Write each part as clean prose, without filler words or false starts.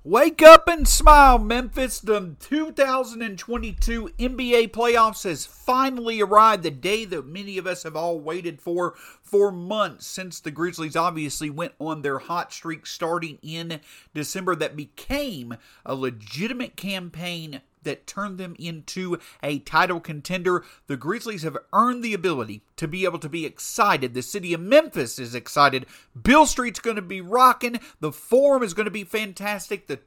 Wake up and smile, Memphis. The 2022 NBA playoffs has finally arrived. The day that many of us have all waited for months, since the Grizzlies obviously went on their hot streak starting in December that became a legitimate campaign that turned them into a title contender. The Grizzlies have earned the ability to be able to be excited. The city of Memphis is excited. Beale Street's going to be rocking. The Forum is going to be fantastic. The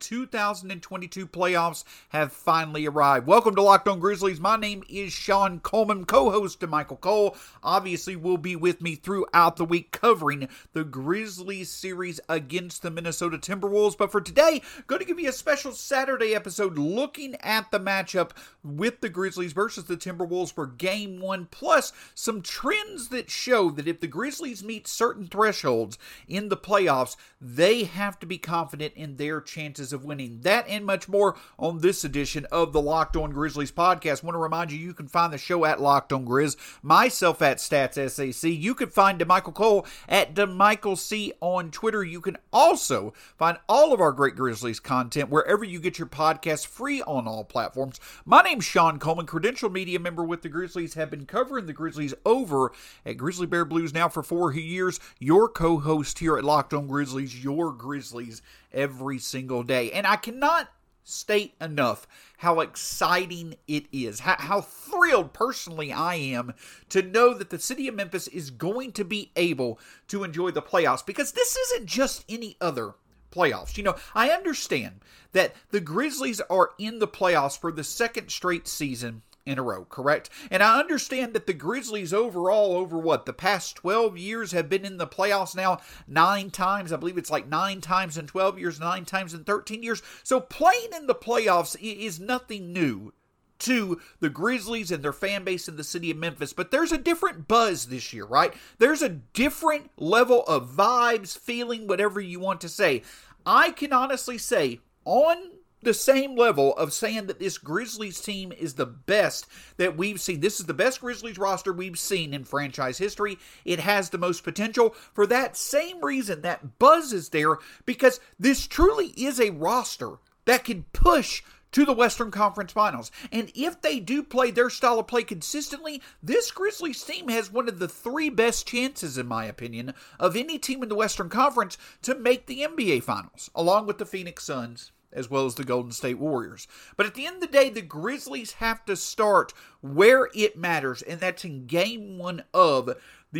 2022 playoffs have finally arrived. Welcome to Locked On Grizzlies. My name is Sean Coleman, co-host to Michael Cole. Obviously will be with me throughout the week covering the Grizzlies series against the Minnesota Timberwolves. But for today, going to give you a special Saturday episode looking at the matchup with the Grizzlies versus the Timberwolves for Game 1, plus some trends that show that if the Grizzlies meet certain thresholds in the playoffs, they have to be confident in their chances of winning. That and much more on this edition of the Locked On Grizzlies podcast. I want to remind you, you can find the show at Locked On Grizz, myself at StatsSAC. You can find DeMichael Cole at DeMichaelC on Twitter. You can also find all of our great Grizzlies content wherever you get your podcasts, free on all platforms. My name's Sean Coleman, credentialed media member with the Grizzlies, have been covering the Grizzlies over at Grizzly Bear Blues now for 4 years. Your co-host here at Locked On Grizzlies, your Grizzlies every single day. And I cannot state enough how exciting it is, how thrilled personally I am to know that the city of Memphis is going to be able to enjoy the playoffs, because this isn't just any other playoffs. You know, I understand that the Grizzlies are in the playoffs for the second straight season in a row, correct? And I understand that the Grizzlies overall, over the past 12 years, have been in the playoffs now 9 times. I believe it's like 9 times in 12 years, 9 times in 13 years. So playing in the playoffs is nothing new to the Grizzlies and their fan base in the city of Memphis. But there's a different buzz this year, right? There's a different level of vibes, feeling, whatever you want to say. I can honestly say, on the same level of saying that this Grizzlies team is the best that we've seen. This is the best Grizzlies roster we've seen in franchise history. It has the most potential. For that same reason, that buzz is there, because this truly is a roster that can push to the Western Conference Finals. And if they do play their style of play consistently, this Grizzlies team has one of the 3 best chances, in my opinion, of any team in the Western Conference to make the NBA Finals, along with the Phoenix Suns, as well as the Golden State Warriors. But at the end of the day, the Grizzlies have to start where it matters, and that's in Game 1 of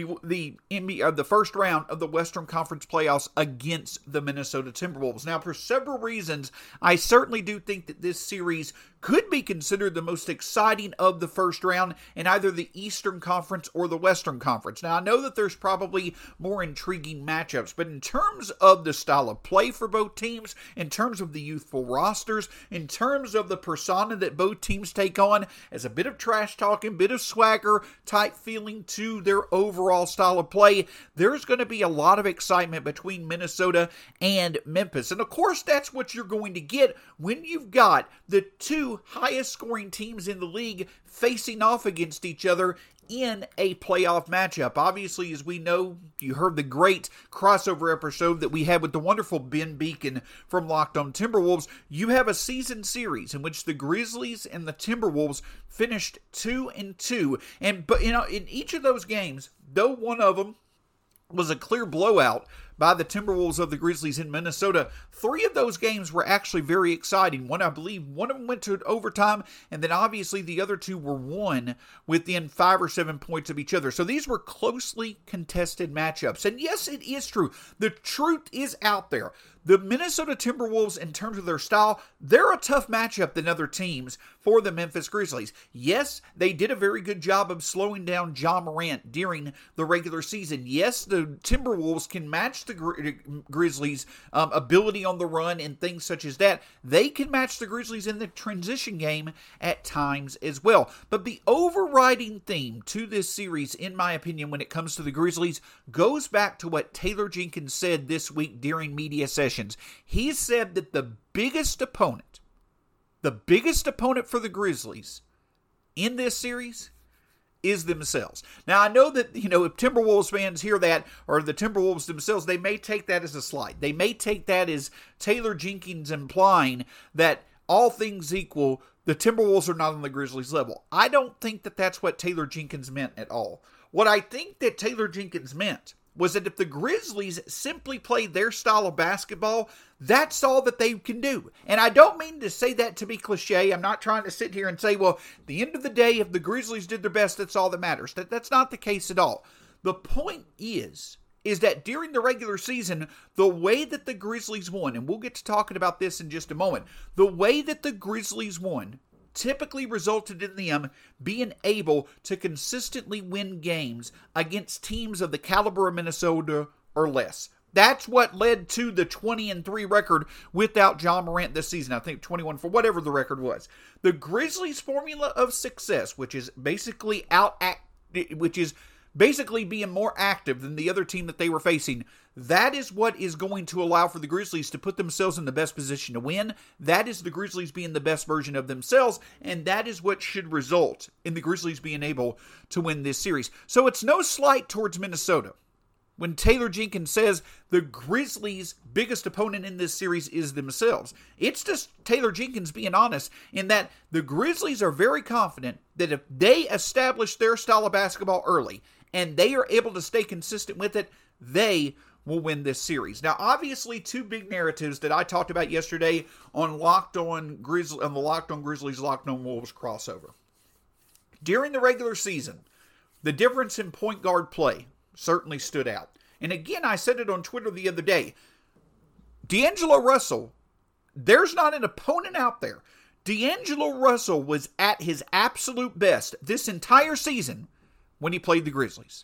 the first round of the Western Conference playoffs against the Minnesota Timberwolves. Now, for several reasons, I certainly do think that this series could be considered the most exciting of the first round in either the Eastern Conference or the Western Conference. Now, I know that there's probably more intriguing matchups, but in terms of the style of play for both teams, in terms of the youthful rosters, in terms of the persona that both teams take on, as a bit of trash talking, bit of swagger type feeling to their overall style of play, there's going to be a lot of excitement between Minnesota and Memphis. And of course, that's what you're going to get when you've got the 2 highest scoring teams in the league facing off against each other in a playoff matchup. Obviously, as we know, you heard the great crossover episode that we had with the wonderful Ben Beacon from Locked On Timberwolves. You have a season series in which the Grizzlies and the Timberwolves finished 2-2. But in each of those games, though one of them was a clear blowout by the Timberwolves of the Grizzlies in Minnesota, 3 of those games were actually very exciting. I believe one of them went to overtime, and then obviously the other 2 were won within 5 or 7 points of each other. So these were closely contested matchups. And yes, it is true. The truth is out there. The Minnesota Timberwolves, in terms of their style, they're a tough matchup than other teams for the Memphis Grizzlies. Yes, they did a very good job of slowing down Ja Morant during the regular season. Yes, the Timberwolves can match the Grizzlies' ability on the run and things such as that. They can match the Grizzlies in the transition game at times as well. But the overriding theme to this series, in my opinion, when it comes to the Grizzlies, goes back to what Taylor Jenkins said this week during media sessions. He said that the biggest opponent for the Grizzlies in this series is themselves. Now, I know that, if Timberwolves fans hear that, or the Timberwolves themselves, they may take that as a slight. They may take that as Taylor Jenkins implying that all things equal, the Timberwolves are not on the Grizzlies level. I don't think that that's what Taylor Jenkins meant at all. What I think that Taylor Jenkins meant was that if the Grizzlies simply played their style of basketball, that's all that they can do. And I don't mean to say that to be cliche. I'm not trying to sit here and say, well, at the end of the day, if the Grizzlies did their best, that's all that matters. That's not the case at all. The point is that during the regular season, the way that the Grizzlies won, and we'll get to talking about this in just a moment, the way that the Grizzlies won typically resulted in them being able to consistently win games against teams of the caliber of Minnesota or less. That's what led to the 20-3 record without Ja Morant this season. I think 21 for whatever the record was. The Grizzlies' formula of success, which is basically being more active than the other team that they were facing, that is what is going to allow for the Grizzlies to put themselves in the best position to win. That is the Grizzlies being the best version of themselves, and that is what should result in the Grizzlies being able to win this series. So it's no slight towards Minnesota when Taylor Jenkins says the Grizzlies' biggest opponent in this series is themselves. It's just Taylor Jenkins being honest in that the Grizzlies are very confident that if they establish their style of basketball early and they are able to stay consistent with it, they will win this series. Now, obviously, two big narratives that I talked about yesterday on the Locked On Grizzlies, Locked On Wolves crossover. During the regular season, the difference in point guard play certainly stood out. And again, I said it on Twitter the other day. D'Angelo Russell, there's not an opponent out there. D'Angelo Russell was at his absolute best this entire season when he played the Grizzlies.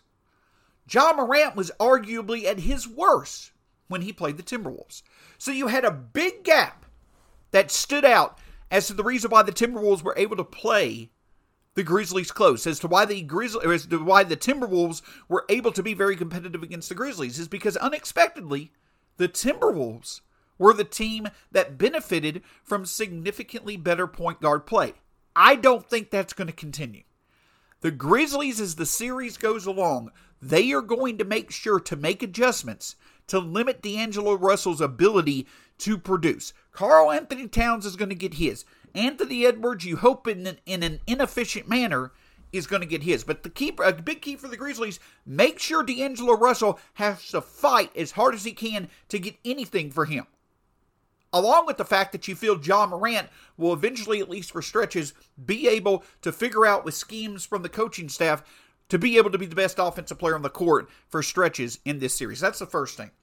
Ja Morant was arguably at his worst when he played the Timberwolves. So you had a big gap that stood out as to the reason why the Timberwolves were able to play the Grizzlies close, as to why the Timberwolves were able to be very competitive against the Grizzlies, is because unexpectedly, the Timberwolves were the team that benefited from significantly better point guard play. I don't think that's going to continue. The Grizzlies, as the series goes along, they are going to make sure to make adjustments to limit D'Angelo Russell's ability to produce. Karl-Anthony Towns is going to get his. Anthony Edwards, you hope in an inefficient manner, is going to get his. But a big key for the Grizzlies, make sure D'Angelo Russell has to fight as hard as he can to get anything for him. Along with the fact that you feel Ja Morant will eventually, at least for stretches, be able to figure out with schemes from the coaching staff to be able to be the best offensive player on the court for stretches in this series. That's the first thing.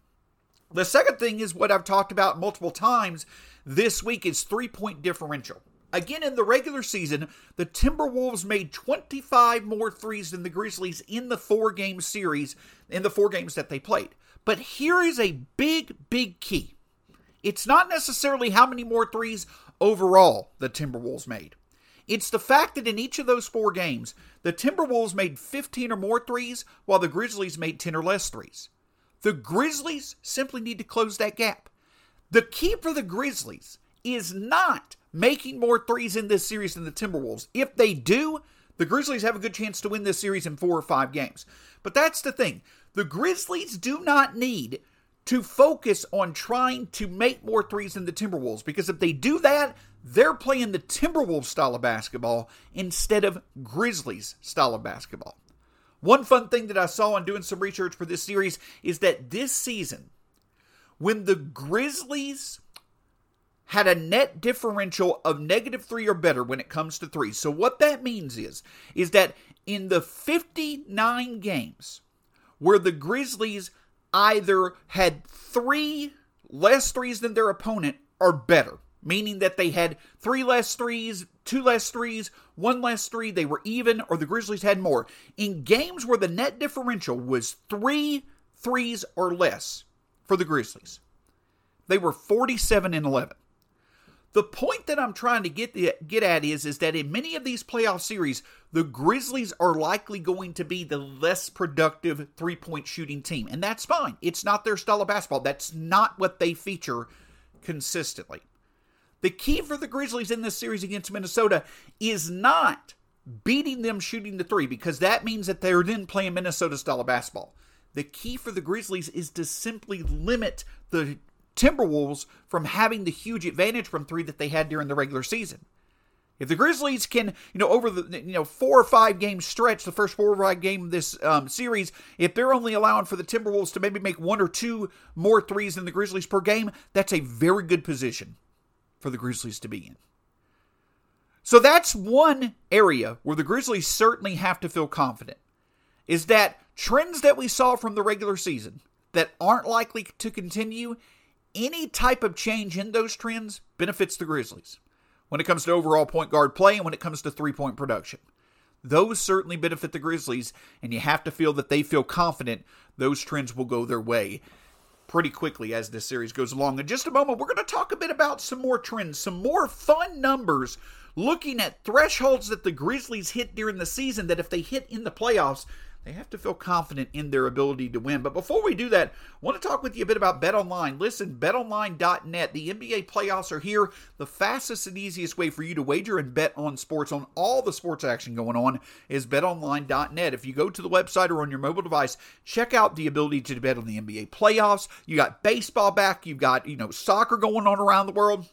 The second thing is what I've talked about multiple times this week is three-point differential. Again, in the regular season, the Timberwolves made 25 more threes than the Grizzlies in the 4-game series, in the 4 games that they played. But here is a big, big key. It's not necessarily how many more threes overall the Timberwolves made. It's the fact that in each of those 4 games, the Timberwolves made 15 or more threes, while the Grizzlies made 10 or less threes. The Grizzlies simply need to close that gap. The key for the Grizzlies is not making more threes in this series than the Timberwolves. If they do, the Grizzlies have a good chance to win this series in 4 or 5 games. But that's the thing. The Grizzlies do not need to focus on trying to make more threes than the Timberwolves, because if they do that, they're playing the Timberwolves style of basketball instead of Grizzlies style of basketball. One fun thing that I saw in doing some research for this series is that this season, when the Grizzlies had a net differential of -3 or better when it comes to threes. So what that means is that in the 59 games where the Grizzlies either had 3 less threes than their opponent or better, meaning that they had 3 less threes, 2 less threes, 1 less three, they were even, or the Grizzlies had more. In games where the net differential was 3 threes or less for the Grizzlies, they were 47-11. The point that I'm trying to get at is that in many of these playoff series, the Grizzlies are likely going to be the less productive three-point shooting team. And that's fine. It's not their style of basketball. That's not what they feature consistently. The key for the Grizzlies in this series against Minnesota is not beating them shooting the three, because that means that they're then playing Minnesota style of basketball. The key for the Grizzlies is to simply limit the Timberwolves from having the huge advantage from three that they had during the regular season. If the Grizzlies can, over the 4 or 5 game stretch, the first 4 or 5 game of this series, if they're only allowing for the Timberwolves to maybe make 1 or 2 more threes than the Grizzlies per game, that's a very good position for the Grizzlies to be in. So that's one area where the Grizzlies certainly have to feel confident, is that trends that we saw from the regular season that aren't likely to continue, any type of change in those trends benefits the Grizzlies. When it comes to overall point guard play and when it comes to three-point production, those certainly benefit the Grizzlies, and you have to feel that they feel confident those trends will go their way pretty quickly as this series goes along. In just a moment, we're going to talk a bit about some more trends, some more fun numbers, looking at thresholds that the Grizzlies hit during the season that if they hit in the playoffs, they have to feel confident in their ability to win. But before we do that, I want to talk with you a bit about BetOnline. Listen, BetOnline.net, the NBA playoffs are here. The fastest and easiest way for you to wager and bet on sports, on all the sports action going on, is BetOnline.net. If you go to the website or on your mobile device, check out the ability to bet on the NBA playoffs. You got baseball back. You've got, soccer going on around the world.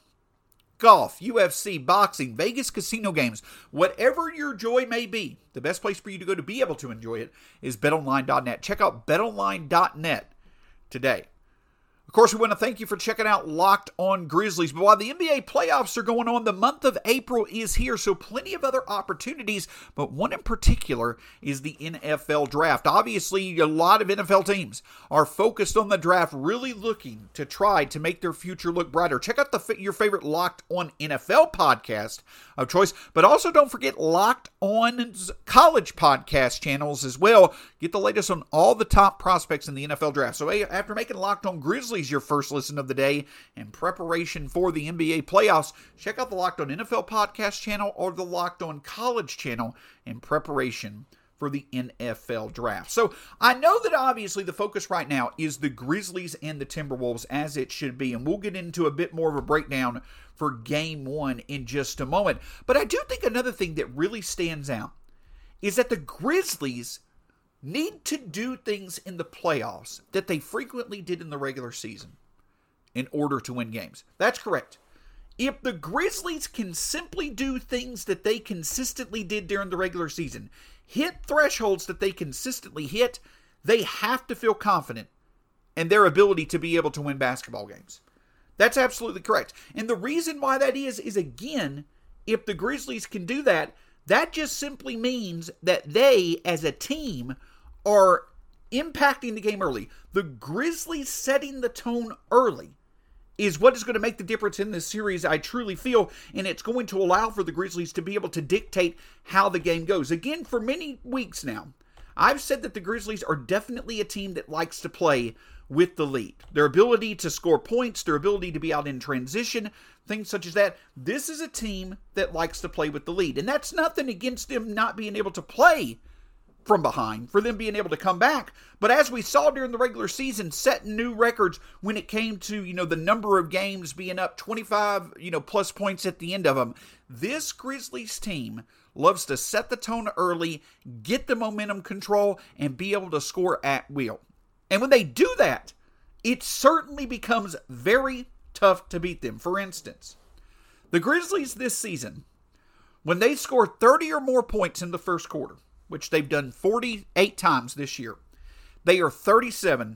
Golf, UFC, boxing, Vegas casino games, whatever your joy may be, the best place for you to go to be able to enjoy it is betonline.net. Check out betonline.net today. Of course, we want to thank you for checking out Locked On Grizzlies. But while the NBA playoffs are going on, the month of April is here, so plenty of other opportunities. But one in particular is the NFL Draft. Obviously, a lot of NFL teams are focused on the draft, really looking to try to make their future look brighter. Check out your favorite Locked On NFL podcast of choice. But also don't forget Locked On's college podcast channels as well. Get the latest on all the top prospects in the NFL Draft. So after making Locked On Grizzlies your first listen of the day in preparation for the NBA playoffs, check out the Locked On NFL podcast channel or the Locked On College channel in preparation for the NFL Draft. So I know that obviously the focus right now is the Grizzlies and the Timberwolves, as it should be, and we'll get into a bit more of a breakdown for Game 1 in just a moment. But I do think another thing that really stands out is that the Grizzlies need to do things in the playoffs that they frequently did in the regular season in order to win games. That's correct. If the Grizzlies can simply do things that they consistently did during the regular season, hit thresholds that they consistently hit, they have to feel confident in their ability to be able to win basketball games. That's absolutely correct. And the reason why that is again, if the Grizzlies can do that, that just simply means that they, as a team, are impacting the game early. The Grizzlies setting the tone early is what is going to make the difference in this series, I truly feel, and it's going to allow for the Grizzlies to be able to dictate how the game goes. Again, for many weeks now, I've said that the Grizzlies are definitely a team that likes to play with the lead. Their ability to score points, their ability to be out in transition, things such as that. This is a team that likes to play with the lead. And that's nothing against them not being able to play from behind, for them being able to come back. But as we saw during the regular season, setting new records when it came to, the number of games being up 25, plus points at the end of them. This Grizzlies team loves to set the tone early, get the momentum control, and be able to score at will. And when they do that, it certainly becomes very tough to beat them. For instance, the Grizzlies this season, when they score 30 or more points in the first quarter, which they've done 48 times this year, they are 37-11.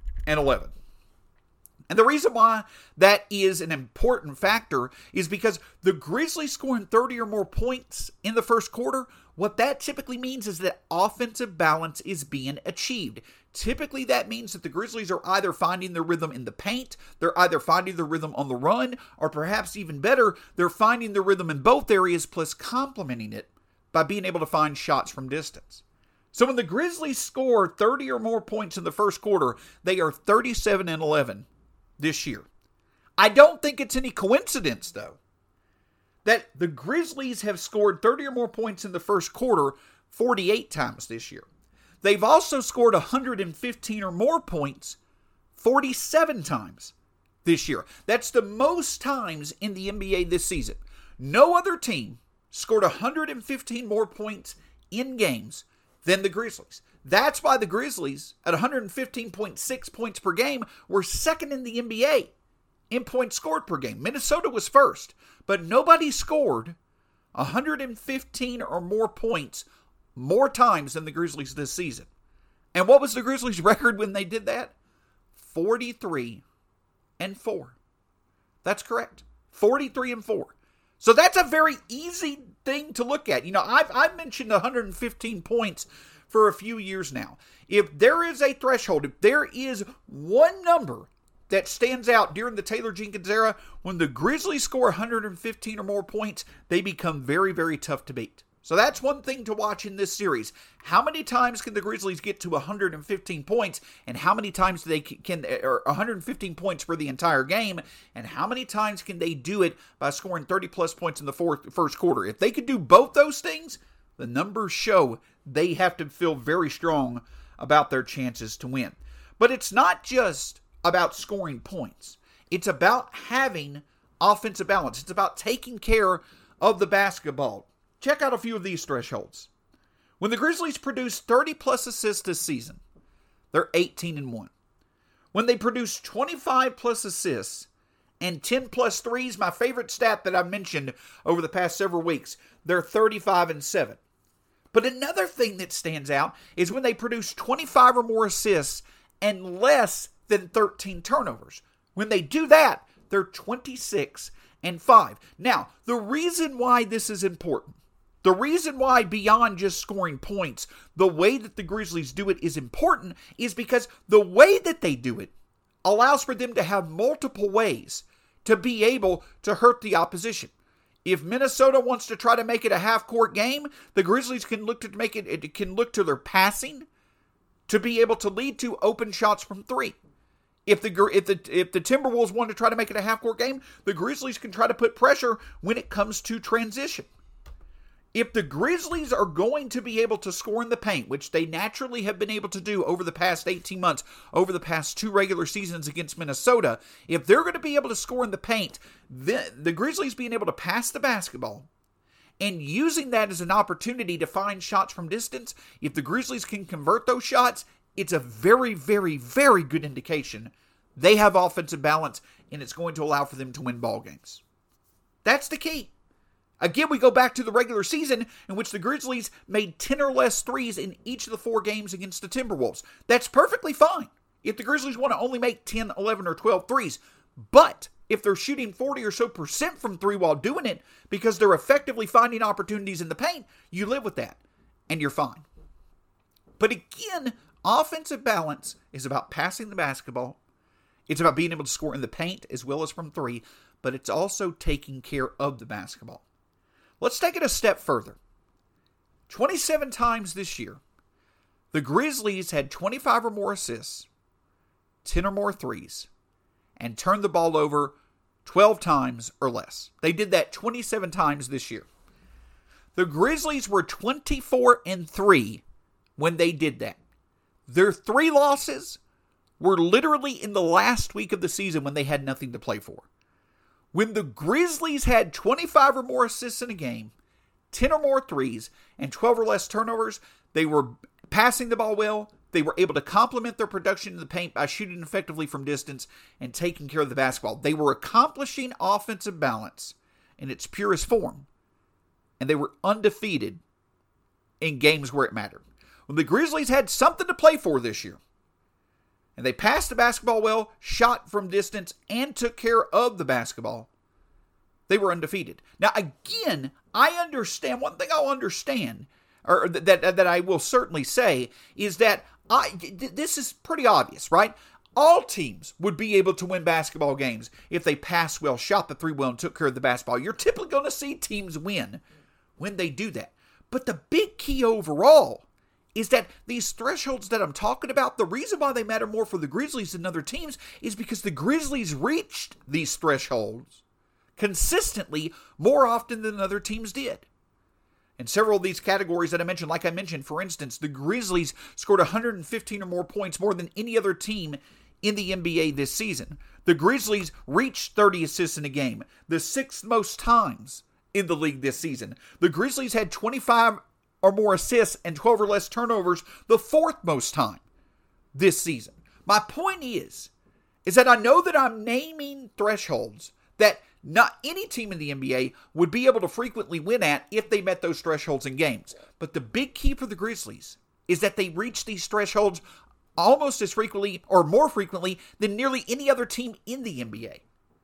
And the reason why that is an important factor is because the Grizzlies scoring 30 or more points in the first quarter, what that typically means is that offensive balance is being achieved. Typically, that means that the Grizzlies are either finding their rhythm in the paint, they're either finding their rhythm on the run, or perhaps even better, they're finding their rhythm in both areas plus complementing it by being able to find shots from distance. So when the Grizzlies score 30 or more points in the first quarter, they are 37-11 this year. I don't think it's any coincidence, though, that the Grizzlies have scored 30 or more points in the first quarter 48 times this year. They've also scored 115 or more points 47 times this year. That's the most times in the NBA this season. No other team scored 115 more points in games than the Grizzlies. That's why the Grizzlies, at 115.6 points per game, were second in the NBA in points scored per game. Minnesota was first, but nobody scored 115 or more points more times than the Grizzlies this season. And what was the Grizzlies' record when they did that? 43-4. That's correct. 43-4. So that's a very easy thing to look at. You know, I've mentioned 115 points for a few years now. If there is a threshold, if there is one number that stands out during the Taylor Jenkins era, when the Grizzlies score 115 or more points, they become very, very tough to beat. So that's one thing to watch in this series. How many times can the Grizzlies get to 115 points, and how many times can 115 points for the entire game, and how many times can they do it by scoring 30-plus points in the first quarter? If they could do both those things, the numbers show they have to feel very strong about their chances to win. But it's not just about scoring points. It's about having offensive balance. It's about taking care of the basketball. Check out a few of these thresholds. When the Grizzlies produce 30-plus assists this season, they're 18-1. When they produce 25-plus assists and 10-plus threes, my favorite stat that I've mentioned over the past several weeks, they're 35-7. But another thing that stands out is when they produce 25 or more assists and less than 13 turnovers. When they do that, they're 26-5. Now, the reason why this is important, the reason why beyond just scoring points, the way that the Grizzlies do it is important is because the way that they do it allows for them to have multiple ways to be able to hurt the opposition. If Minnesota wants to try to make it a half-court game, the Grizzlies can look to their passing to be able to lead to open shots from three. If the Timberwolves want to try to make it a half-court game, the Grizzlies can try to put pressure when it comes to transition. If the Grizzlies are going to be able to score in the paint, which they naturally have been able to do over the past 18 months, over the past 2 regular seasons against Minnesota, if they're going to be able to score in the paint, the Grizzlies being able to pass the basketball and using that as an opportunity to find shots from distance, if the Grizzlies can convert those shots, it's a very, very, very good indication they have offensive balance, and it's going to allow for them to win ball games. That's the key. Again, we go back to the regular season in which the Grizzlies made 10 or less threes in each of the 4 games against the Timberwolves. That's perfectly fine if the Grizzlies want to only make 10, 11, or 12 threes. But if they're shooting 40 or so % from 3 while doing it because they're effectively finding opportunities in the paint, you live with that and you're fine. But again, offensive balance is about passing the basketball. It's about being able to score in the paint as well as from 3, but it's also taking care of the basketball. Let's take it a step further. 27 times this year, the Grizzlies had 25 or more assists, 10 or more threes, and turned the ball over 12 times or less. They did that 27 times this year. The Grizzlies were 24-3 when they did that. Their 3 losses were literally in the last week of the season when they had nothing to play for. When the Grizzlies had 25 or more assists in a game, 10 or more threes, and 12 or less turnovers, they were passing the ball well. They were able to complement their production in the paint by shooting effectively from distance and taking care of the basketball. They were accomplishing offensive balance in its purest form, and they were undefeated in games where it mattered. When the Grizzlies had something to play for this year, and they passed the basketball well, shot from distance, and took care of the basketball, they were undefeated. Now, again, I understand. One thing I'll understand, or that I will certainly say, is that this is pretty obvious, right? All teams would be able to win basketball games if they passed well, shot the 3 well, and took care of the basketball. You're typically going to see teams win when they do that. But the big key overall is that these thresholds that I'm talking about, the reason why they matter more for the Grizzlies than other teams is because the Grizzlies reached these thresholds consistently more often than other teams did. In several of these categories that I mentioned, like I mentioned, for instance, the Grizzlies scored 115 or more points more than any other team in the NBA this season. The Grizzlies reached 30 assists in a game, the 6th most times in the league this season. The Grizzlies had 25 or more assists and 12 or less turnovers, the fourth most time this season. My point is that I know that I'm naming thresholds that not any team in the NBA would be able to frequently win at if they met those thresholds in games. But the big key for the Grizzlies is that they reach these thresholds almost as frequently or more frequently than nearly any other team in the NBA.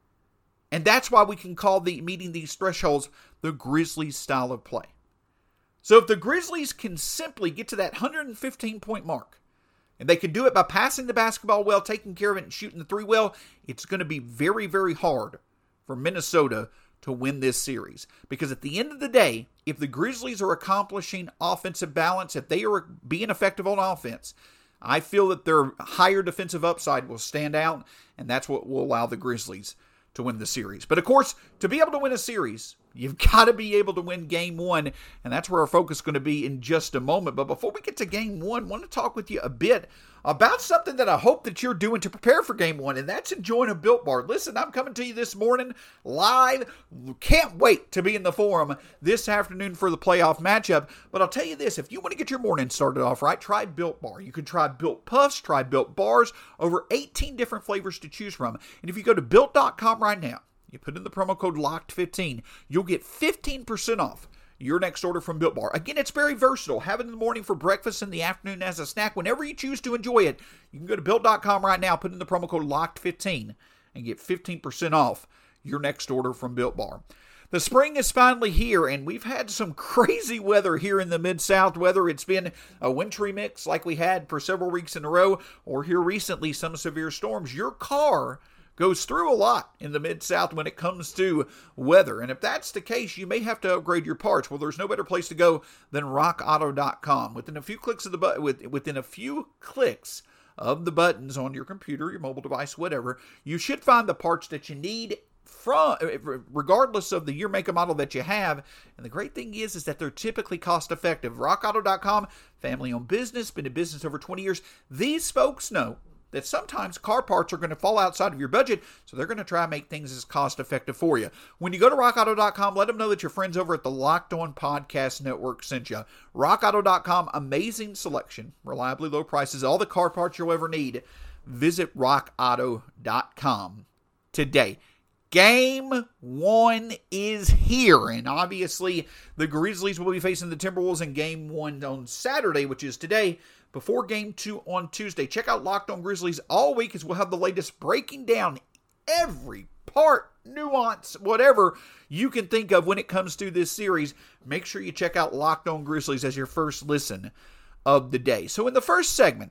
And that's why we can call meeting these thresholds the Grizzlies style of play. So if the Grizzlies can simply get to that 115-point mark, and they can do it by passing the basketball well, taking care of it, and shooting the three well, it's going to be very, very hard for Minnesota to win this series. Because at the end of the day, if the Grizzlies are accomplishing offensive balance, if they are being effective on offense, I feel that their higher defensive upside will stand out, and that's what will allow the Grizzlies to win the series. But of course, to be able to win a series, you've got to be able to win game one, and that's where our focus is going to be in just a moment. But before we get to game one, I want to talk with you a bit about something that I hope that you're doing to prepare for game one, and that's enjoying a Built Bar. Listen, I'm coming to you this morning live. Can't wait to be in the Forum this afternoon for the playoff matchup. But I'll tell you this, if you want to get your morning started off right, try Built Bar. You can try Built Puffs, try Built Bars, over 18 different flavors to choose from. And if you go to Built.com right now, you put in the promo code LOCKED15, you'll get 15% off your next order from Built Bar. Again, it's very versatile. Have it in the morning for breakfast, in the afternoon as a snack. Whenever you choose to enjoy it, you can go to Built.com right now, put in the promo code LOCKED15, and get 15% off your next order from Built Bar. The spring is finally here, and we've had some crazy weather here in the Mid-South, whether it's been a wintry mix like we had for several weeks in a row, or here recently some severe storms. Your car goes through a lot in the Mid-South when it comes to weather. And if that's the case, you may have to upgrade your parts. Well, there's no better place to go than RockAuto.com. Within a few clicks of the buttons on your computer, your mobile device, whatever, you should find the parts that you need regardless of the year, make, and model that you have. And the great thing is that they're typically cost effective. RockAuto.com, family-owned business, been in business over 20 years. These folks know that sometimes car parts are going to fall outside of your budget, so they're going to try and make things as cost-effective for you. When you go to RockAuto.com, let them know that your friends over at the Locked On Podcast Network sent you. RockAuto.com, amazing selection, reliably low prices, all the car parts you'll ever need. Visit RockAuto.com today. Game one is here, and obviously the Grizzlies will be facing the Timberwolves in game one on Saturday, which is today, before game two on Tuesday. Check out Locked On Grizzlies all week as we'll have the latest breaking down every part, nuance, whatever you can think of when it comes to this series. Make sure you check out Locked On Grizzlies as your first listen of the day. So in the first segment,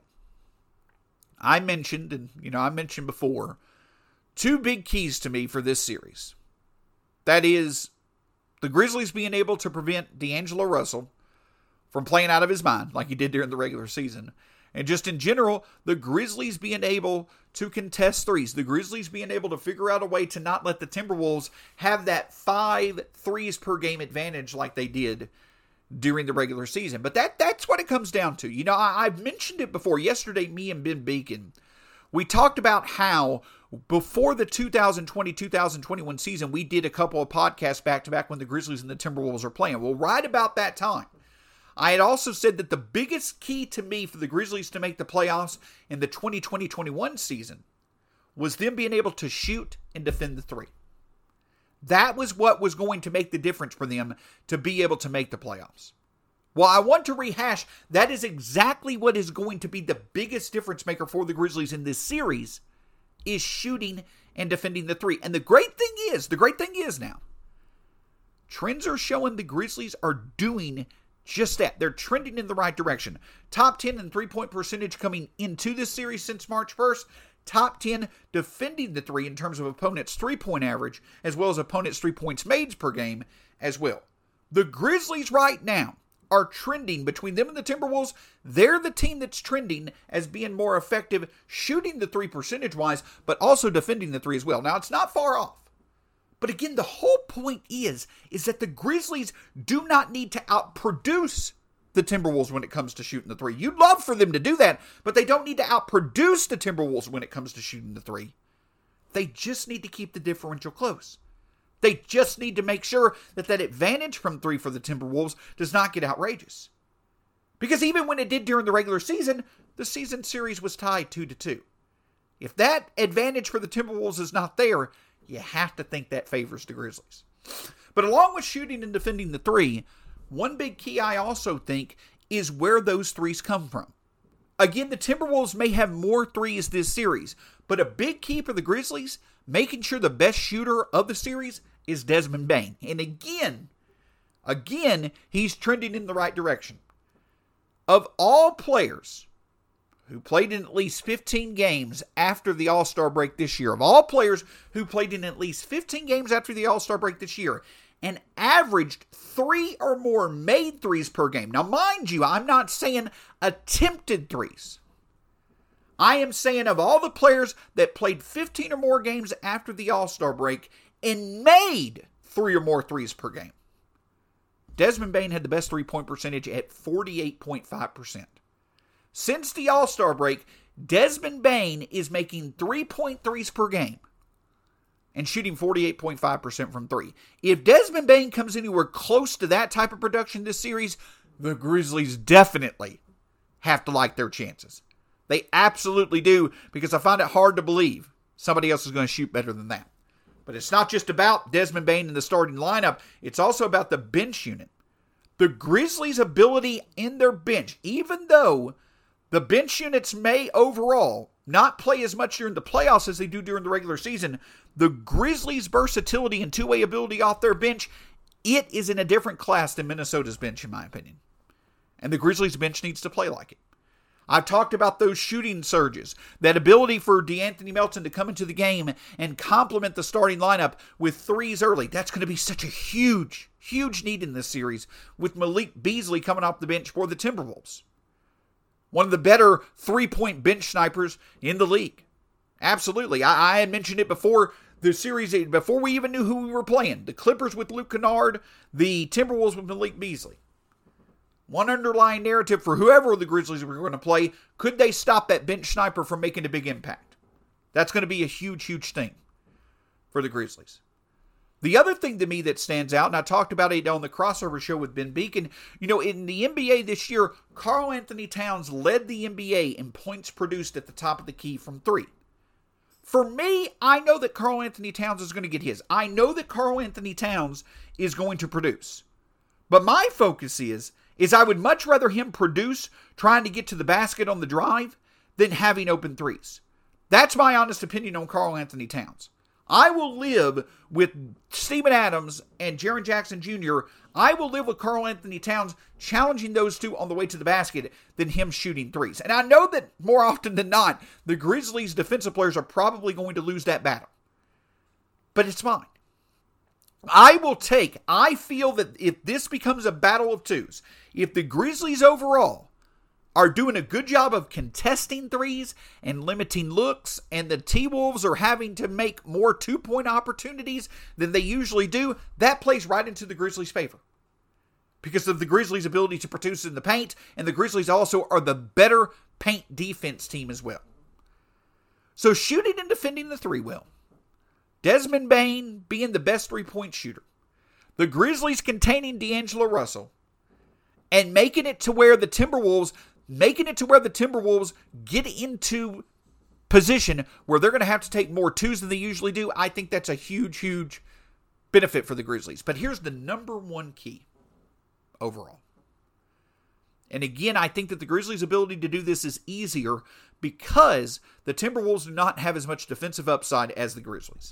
I mentioned before, two big keys to me for this series. That is the Grizzlies being able to prevent D'Angelo Russell from playing out of his mind like he did during the regular season. And just in general, the Grizzlies being able to contest threes. The Grizzlies being able to figure out a way to not let the Timberwolves have that 5 threes per game advantage like they did during the regular season. But that's what it comes down to. You know, I've mentioned it before. Yesterday, me and Ben Beacon, we talked about how before the 2020-2021 season, we did a couple of podcasts back-to-back when the Grizzlies and the Timberwolves were playing. Well, right about that time, I had also said that the biggest key to me for the Grizzlies to make the playoffs in the 2020-21 season was them being able to shoot and defend the three. That was what was going to make the difference for them to be able to make the playoffs. Well, I want to rehash, that is exactly what is going to be the biggest difference maker for the Grizzlies in this series, is shooting and defending the three. And the great thing is now, trends are showing the Grizzlies are doing just that. They're trending in the right direction. Top 10 in three-point percentage coming into this series since March 1st. Top 10 defending the three in terms of opponents' three-point average, as well as opponents' 3 points made per game as well. The Grizzlies right now are trending between them and the Timberwolves. They're the team that's trending as being more effective shooting the three percentage-wise, but also defending the three as well. Now, it's not far off. But again, the whole point is that the Grizzlies do not need to outproduce the Timberwolves when it comes to shooting the three. You'd love for them to do that, but they don't need to outproduce the Timberwolves when it comes to shooting the three. They just need to keep the differential close. They just need to make sure that that advantage from three for the Timberwolves does not get outrageous. Because even when it did during the regular season, the season series was tied 2-2. If that advantage for the Timberwolves is not there, you have to think that favors the Grizzlies. But along with shooting and defending the three, one big key I also think is where those threes come from. Again, the Timberwolves may have more threes this series, but a big key for the Grizzlies, making sure the best shooter of the series is Desmond Bane. And again, he's trending in the right direction. Of all players who played in at least 15 games after the All-Star break this year, and averaged 3 or more made threes per game. Now, mind you, I'm not saying attempted threes. I am saying of all the players that played 15 or more games after the All-Star break and made 3 or more threes per game, Desmond Bane had the best three-point percentage at 48.5%. Since the All-Star break, Desmond Bane is making 3-point threes per game and shooting 48.5% from three. If Desmond Bane comes anywhere close to that type of production this series, the Grizzlies definitely have to like their chances. They absolutely do, because I find it hard to believe somebody else is going to shoot better than that. But it's not just about Desmond Bane in the starting lineup. It's also about the bench unit. The Grizzlies' ability in their bench, even though the bench units may overall not play as much during the playoffs as they do during the regular season, the Grizzlies' versatility and two-way ability off their bench, it is in a different class than Minnesota's bench, in my opinion. And the Grizzlies' bench needs to play like it. I've talked about those shooting surges, that ability for DeAnthony Melton to come into the game and complement the starting lineup with threes early. That's going to be such a huge need in this series, with Malik Beasley coming off the bench for the Timberwolves. One of the better three-point bench snipers in the league. Absolutely. I had mentioned it before the series, before we even knew who we were playing. The Clippers with Luke Kennard, the Timberwolves with Malik Beasley. One underlying narrative for whoever the Grizzlies were going to play, could they stop that bench sniper from making a big impact? That's going to be a huge thing for the Grizzlies. The other thing to me that stands out, and I talked about it on the crossover show with Ben Beacon, in the NBA this year, Karl-Anthony Towns led the NBA in points produced at the top of the key from three. For me, I know that Karl-Anthony Towns is going to get his. I know that Karl-Anthony Towns is going to produce. But my focus is I would much rather him produce trying to get to the basket on the drive than having open threes. That's my honest opinion on Karl-Anthony Towns. I will live with Steven Adams and Jaren Jackson Jr. I will live with Karl-Anthony Towns challenging those two on the way to the basket than him shooting threes. And I know that more often than not, the Grizzlies' defensive players are probably going to lose that battle. But it's fine. I feel that if this becomes a battle of twos, if the Grizzlies overall are doing a good job of contesting threes and limiting looks, and the T-Wolves are having to make more two-point opportunities than they usually do, that plays right into the Grizzlies' favor. Because of the Grizzlies' ability to produce in the paint, and the Grizzlies also are the better paint defense team as well. So shooting and defending the three will. Desmond Bane being the best three-point shooter. The Grizzlies containing D'Angelo Russell. And making it to where the Timberwolves get into position where they're going to have to take more twos than they usually do. I think that's a huge benefit for the Grizzlies. But here's the number one key overall. And again, I think that the Grizzlies' ability to do this is easier because the Timberwolves do not have as much defensive upside as the Grizzlies.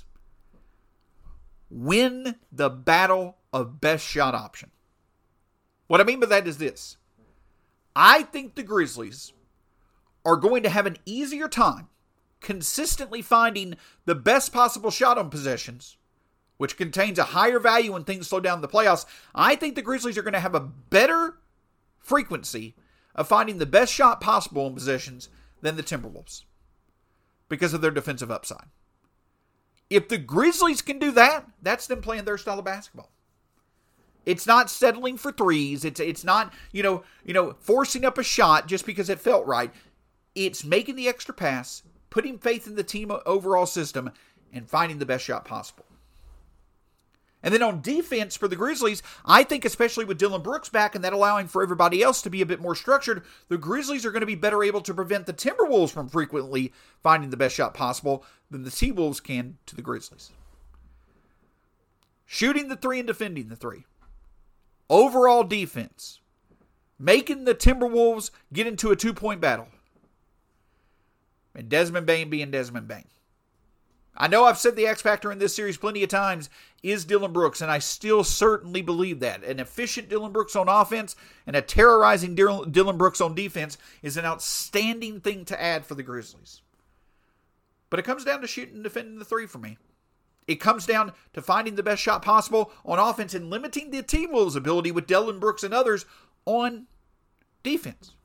Win the battle of best shot option. What I mean by that is this. I think the Grizzlies are going to have an easier time consistently finding the best possible shot on possessions, which contains a higher value when things slow down in the playoffs. I think the Grizzlies are going to have a better frequency of finding the best shot possible in possessions than the Timberwolves because of their defensive upside. If the Grizzlies can do that, that's them playing their style of basketball. It's not settling for threes. It's not, forcing up a shot just because it felt right. It's making the extra pass, putting faith in the team overall system, and finding the best shot possible. And then on defense for the Grizzlies, I think especially with Dillon Brooks back and that allowing for everybody else to be a bit more structured, the Grizzlies are going to be better able to prevent the Timberwolves from frequently finding the best shot possible than the T-Wolves can to the Grizzlies. Shooting the three and defending the three. Overall defense. Making the Timberwolves get into a 2-point battle. And Desmond Bane being Desmond Bane. I know I've said the X factor in this series plenty of times is Dillon Brooks, and I still certainly believe that. An efficient Dillon Brooks on offense and a terrorizing Dillon Brooks on defense is an outstanding thing to add for the Grizzlies. But it comes down to shooting and defending the three for me. It comes down to finding the best shot possible on offense and limiting the T-Wolves' ability with Dillon Brooks and others on defense.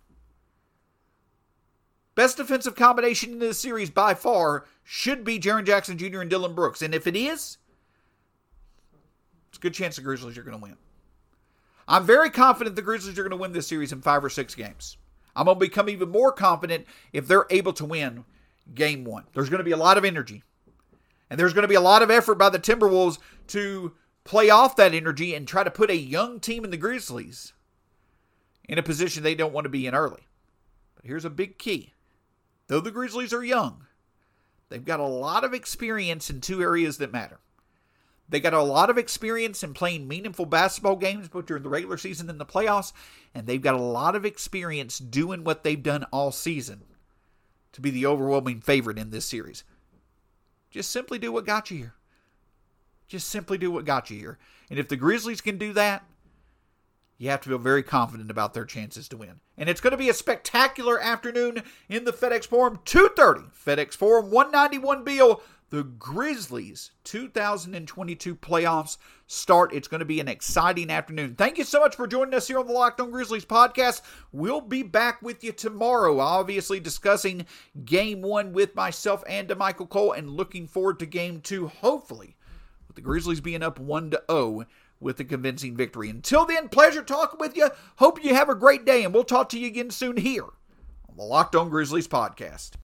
Best defensive combination in this series by far should be Jaren Jackson Jr. and Dillon Brooks. And if it is, it's a good chance the Grizzlies are going to win. I'm very confident the Grizzlies are going to win this series in 5 or 6 games. I'm going to become even more confident if they're able to win game 1. There's going to be a lot of energy. And there's going to be a lot of effort by the Timberwolves to play off that energy and try to put a young team in the Grizzlies in a position they don't want to be in early. But here's a big key. Though the Grizzlies are young, they've got a lot of experience in 2 areas that matter. They got a lot of experience in playing meaningful basketball games both during the regular season and the playoffs, and they've got a lot of experience doing what they've done all season to be the overwhelming favorite in this series. Just simply do what got you here. Just simply do what got you here. And if the Grizzlies can do that, you have to feel very confident about their chances to win. And it's going to be a spectacular afternoon in the FedEx Forum. 2:30, FedEx Forum, 191 Beale. The Grizzlies 2022 playoffs start. It's going to be an exciting afternoon. Thank you so much for joining us here on the Locked On Grizzlies podcast. We'll be back with you tomorrow, obviously discussing Game 1 with myself and DeMichael Cole, and looking forward to Game 2, hopefully, with the Grizzlies being up 1-0 with a convincing victory. Until then, pleasure talking with you. Hope you have a great day, and we'll talk to you again soon here on the Locked On Grizzlies podcast.